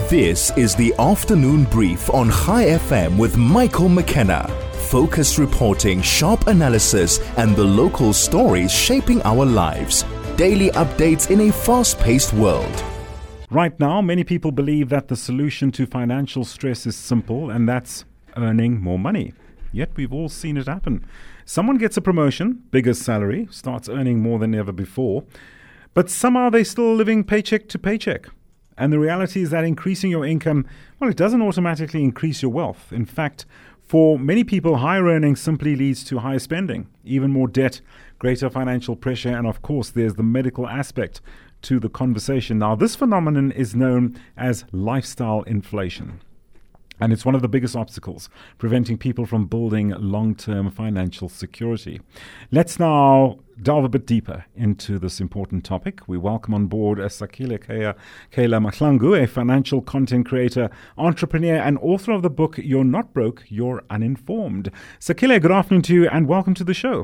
This is the Afternoon Brief on Chai FM with Michael McKenna. Focused reporting, sharp analysis, and the local stories shaping our lives. Daily updates in a fast-paced world. Right now, many people believe that the solution to financial stress is simple, and that's earning more money. Yet we've all seen it happen. Someone gets a promotion, bigger salary, starts earning more than ever before, but somehow they're still living paycheck to paycheck. And the reality is that increasing your income, well, it doesn't automatically increase your wealth. In fact, for many people, higher earnings simply leads to higher spending, even more debt, greater financial pressure, and of course, there's the medical aspect to the conversation. Now, this phenomenon is known as lifestyle inflation. And it's one of the biggest obstacles preventing people from building long-term financial security. Let's now delve a bit deeper into this important topic. We welcome on board Sakile Kayla Mahlangu, a financial content creator, entrepreneur, and author of the book, You're Not Broke, You're Uninformed. Sakile, good afternoon to you and welcome to the show.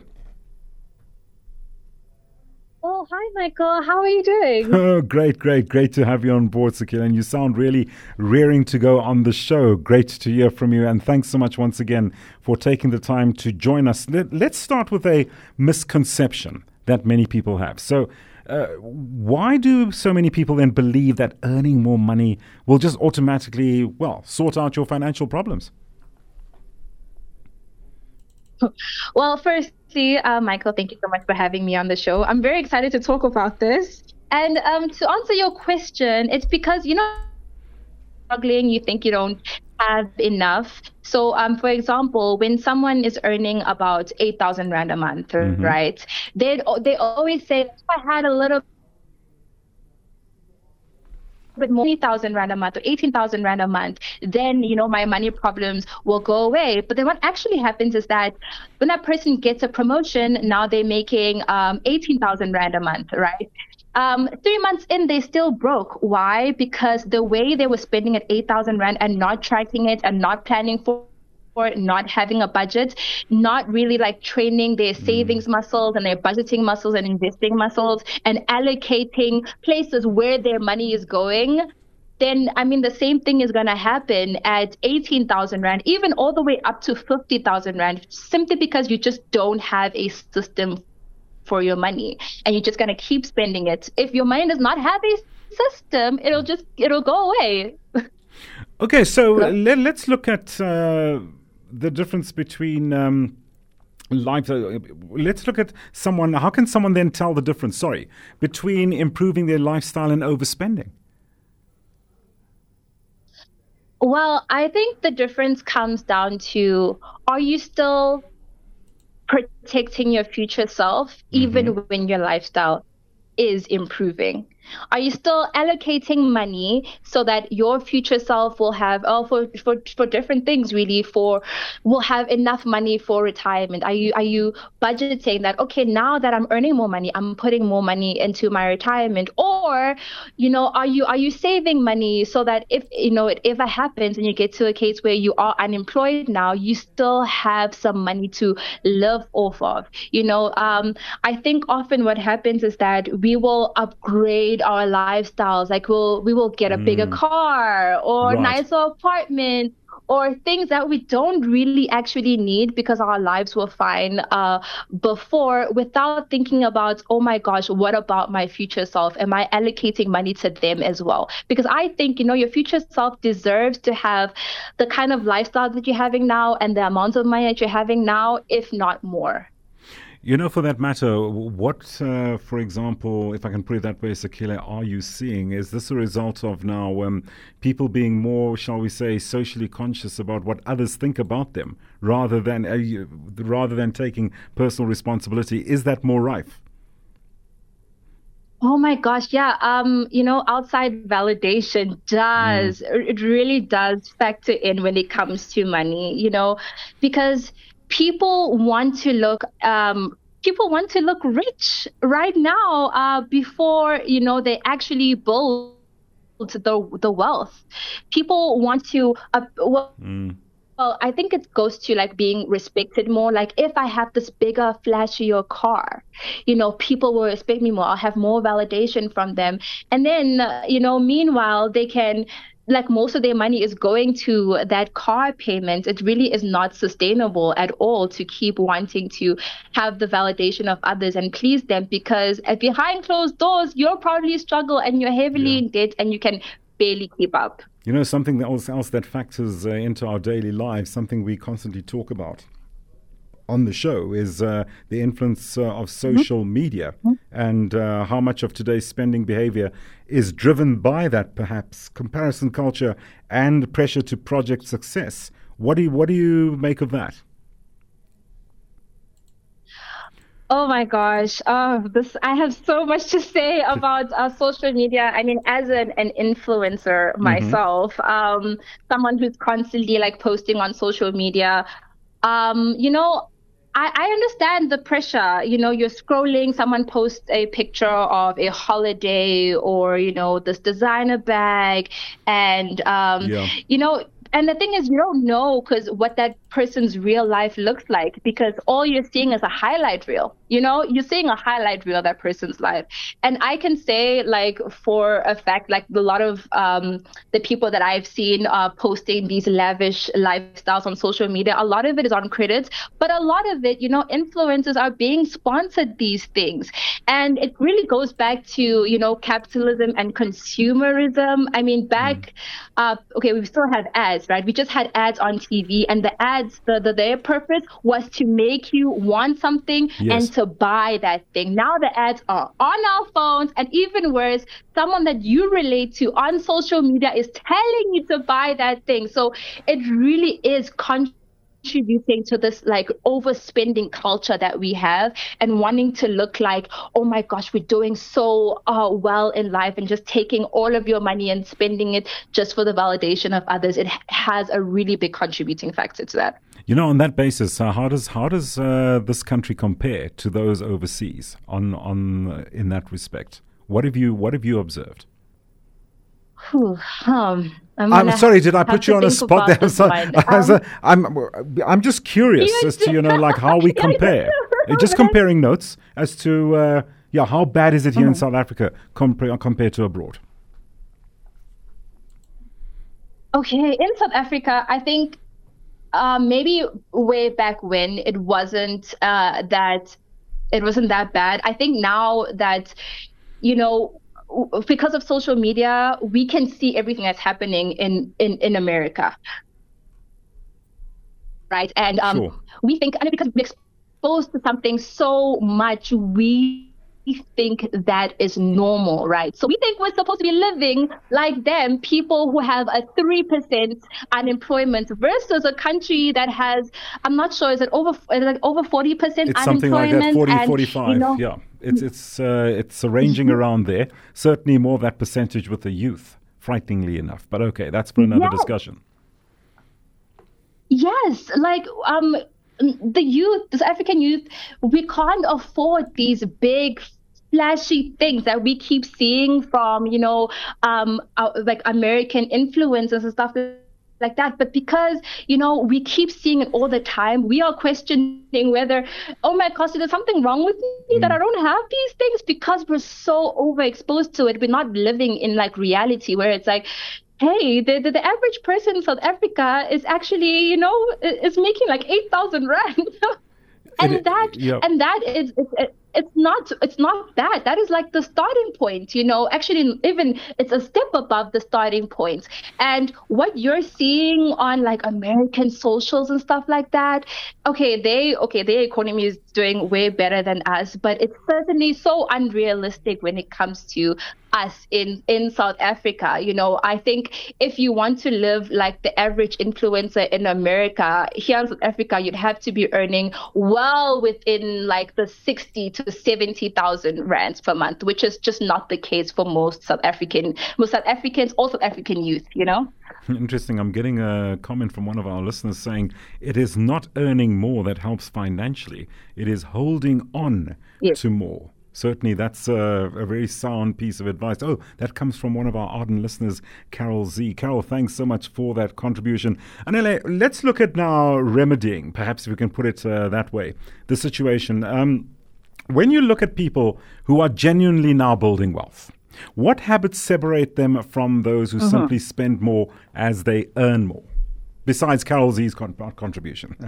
Oh, hi, Michael. How are you doing? Oh, great to have you on board, Sakile. And you sound really rearing to go on the show. Great to hear from you. And thanks so much once again for taking the time to join us. Let's start with a misconception that many people have. So why do so many people then believe that earning more money will just automatically, sort out your financial problems? Well, firstly, Michael, thank you so much for having me on the show. I'm very excited to talk about this. And to answer your question, it's because, struggling, you think you don't have enough. So, for example, when someone is earning about 8,000 Rand a month, right, they always say, if I had a little bit more, 20,000 Rand a month or 18,000 Rand a month, then, my money problems will go away. But then what actually happens is that when that person gets a promotion, now they're making 18,000 Rand a month, right? 3 months in, they still broke. Why? Because the way they were spending at 8,000 Rand and not tracking it and not planning for it, not having a budget, not really training their savings muscles and their budgeting muscles and investing muscles and allocating places where their money is going, then, the same thing is going to happen at 18,000 Rand, even all the way up to 50,000 Rand, simply because you just don't have a system for your money and you're just going to keep spending it. If your money does not have a system, it'll go away. Okay, so let's look at the difference between life. Let's look at someone. How can someone then tell the difference, between improving their lifestyle and overspending? Well, I think the difference comes down to, are you still protecting your future self even when your lifestyle is improving? Are you still allocating money so that your future self will have, for different things really, will have enough money for retirement? Are you budgeting that, okay, now that I'm earning more money, I'm putting more money into my retirement? Or, are you saving money so that if, it ever happens and you get to a case where you are unemployed now, you still have some money to live off of? I think often what happens is that we will upgrade our lifestyles, we will get a bigger car or nicer apartment or things that we don't really actually need because our lives were fine before, without thinking about, oh my gosh, what about my future self? Am I allocating money to them as well? Because I think, your future self deserves to have the kind of lifestyle that you're having now and the amount of money that you're having now, if not more. For that matter, what, for example, if I can put it that way, Sakile, are you seeing? Is this a result of now people being more, shall we say, socially conscious about what others think about them, rather than taking personal responsibility? Is that more rife? Oh my gosh, yeah. Outside validation it really does factor in when it comes to money, because people want to look rich right now before they actually build the wealth. People want to Well, I think it goes to like being respected more. Like if I have this bigger, flashier car, people will respect me more. I'll have more validation from them. And then, meanwhile, they can, like most of their money is going to that car payment. It really is not sustainable at all to keep wanting to have the validation of others and please them, because behind closed doors, you'll probably struggle and you're heavily in debt and you can barely keep up. Something else that factors into our daily lives, something we constantly talk about on the show, is the influence of social media and how much of today's spending behavior is driven by that, perhaps, comparison culture and pressure to project success. What do you make of that? Oh my gosh. I have so much to say about social media. I mean, as an influencer myself, someone who's constantly like posting on social media, I understand the pressure. You're scrolling, someone posts a picture of a holiday or, this designer bag and, and the thing is, you don't know what that person's real life looks like, because all you're seeing is a highlight reel. You're seeing a highlight reel of that person's life. And I can say, like, for a fact, like a lot of the people that I've seen posting these lavish lifestyles on social media, a lot of it is on credits, but a lot of it, influencers are being sponsored these things. And it really goes back to, capitalism and consumerism. I mean, we still have ads, right? We just had ads on TV, and the ads, their purpose was to make you want something and to buy that thing. Now the ads are on our phones, and even worse, someone that you relate to on social media is telling you to buy that thing. So it really is contributing to this like overspending culture that we have, and wanting to look like, oh my gosh, we're doing so well in life, and just taking all of your money and spending it just for the validation of others. It has a really big contributing factor to that. On that basis, how does this country compare to those overseas on in that respect? What have you observed? I'm sorry, did I put you on a spot there? I'm just curious as to like how we compare. Just comparing notes as to how bad is it here in South Africa compared to abroad? Okay, in South Africa, I think maybe way back when it wasn't that bad. I think now that because of social media, we can see everything that's happening in America, right? And we think, and because we're exposed to something so much, we think that is normal, right? So we think we're supposed to be living like them, people who have a 3% unemployment, versus a country that has, I'm not sure, is it over 40% unemployment? It's something like that, 40, 45, yeah. It's ranging around there. Certainly more of that percentage with the youth, frighteningly enough. But okay, that's for another discussion. Yes, like the youth, this African youth, we can't afford these big flashy things that we keep seeing from, like American influencers and stuff like that. But because, we keep seeing it all the time, we are questioning whether, oh my gosh, there's something wrong with me that I don't have these things, because we're so overexposed to it. We're not living in like reality, where it's like, hey, the average person in South Africa is actually, is making like 8,000 rand. That is it's not bad. That is like the starting point, actually even it's a step above the starting point. And what you're seeing on like American socials and stuff like that, their economy is doing way better than us, but it's certainly so unrealistic when it comes to us in South Africa. I think if you want to live like the average influencer in America, here in South Africa, you'd have to be earning well within like the 60 to 70,000 rands per month, which is just not the case for most South Africans, or South African youth, Interesting. I'm getting a comment from one of our listeners saying it is not earning more that helps financially. It is holding on to more. Certainly, that's a very sound piece of advice. Oh, that comes from one of our ardent listeners, Carol Z. Carol, thanks so much for that contribution. Anele, let's look at now remedying, perhaps if we can put it that way, the situation. When you look at people who are genuinely now building wealth, what habits separate them from those who simply spend more as they earn more, besides Carol Z's contribution?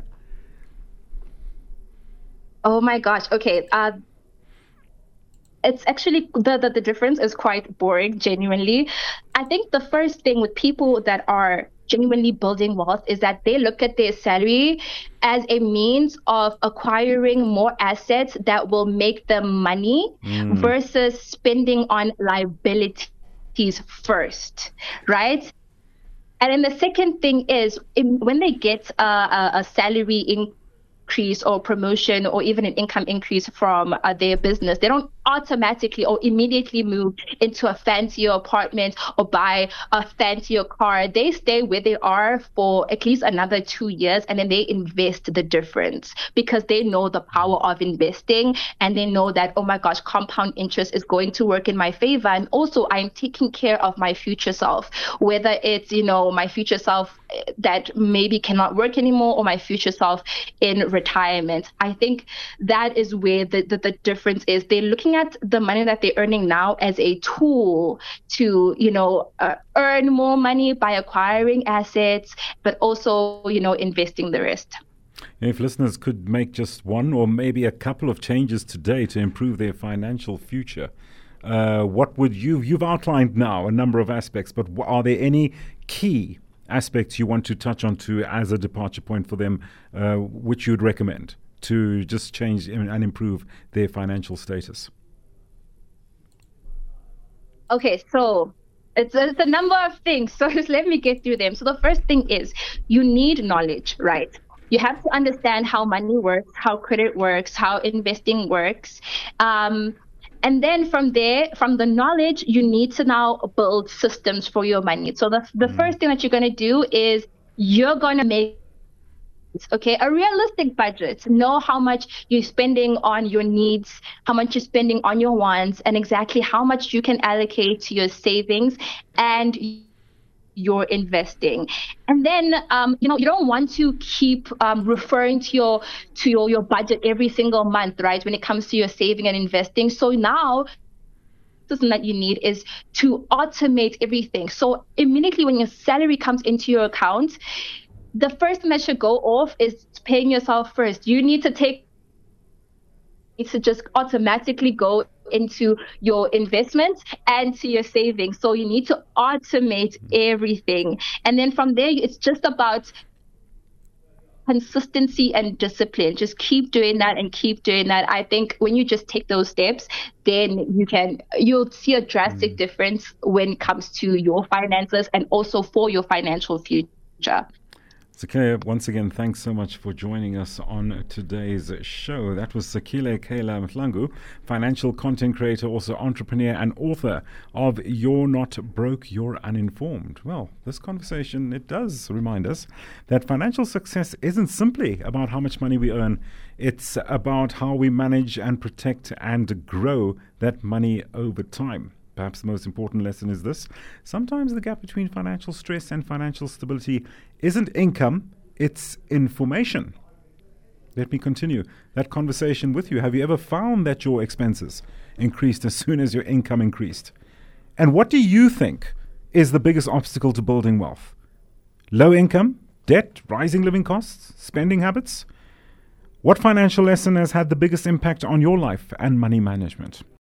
Oh my gosh. Okay. It's actually the difference is quite boring, genuinely. I think the first thing with people that are genuinely building wealth is that they look at their salary as a means of acquiring more assets that will make them money versus spending on liabilities first, right? And then the second thing is when they get a salary increase or promotion or even an income increase from their business, they don't automatically or immediately move into a fancier apartment or buy a fancier car. They stay where they are for at least another 2 years, and then they invest the difference because they know the power of investing, and they know that, oh my gosh, compound interest is going to work in my favor. And also I'm taking care of my future self, whether it's, my future self that maybe cannot work anymore or my future self in retirement. I think that is where the difference is. They're looking at the money that they're earning now as a tool to, earn more money by acquiring assets, but also, investing the rest. If listeners could make just one or maybe a couple of changes today to improve their financial future, what would you've outlined now a number of aspects, but are there any key aspects you want to touch on to as a departure point for them, which you'd recommend to just change and improve their financial status? Okay, so it's a number of things. So just let me get through them. So the first thing is you need knowledge, right? You have to understand how money works, how credit works, how investing works. And then from there, from the knowledge, you need to now build systems for your money. So the first thing that you're going to do is you're going to make a realistic budget. Know how much you're spending on your needs, how much you're spending on your wants, and exactly how much you can allocate to your savings and your investing. And then you don't want to keep referring to your budget every single month, right, when it comes to your saving and investing. So now system that you need is to automate everything. So immediately when your salary comes into your account, the first thing that should go off is paying yourself first. You need to just automatically go into your investments and to your savings. So you need to automate everything. And then from there, it's just about consistency and discipline. Just keep doing that and keep doing that. I think when you just take those steps, then you'll see a drastic difference when it comes to your finances and also for your financial future. Sakile, once again, thanks so much for joining us on today's show. That was Sakile Kayla Mhlangu, financial content creator, also entrepreneur and author of You're Not Broke, You're Uninformed. Well, this conversation, it does remind us that financial success isn't simply about how much money we earn. It's about how we manage and protect and grow that money over time. Perhaps the most important lesson is this: sometimes the gap between financial stress and financial stability isn't income, it's information. Let me continue that conversation with you. Have you ever found that your expenses increased as soon as your income increased? And what do you think is the biggest obstacle to building wealth? Low income, debt, rising living costs, spending habits? What financial lesson has had the biggest impact on your life and money management?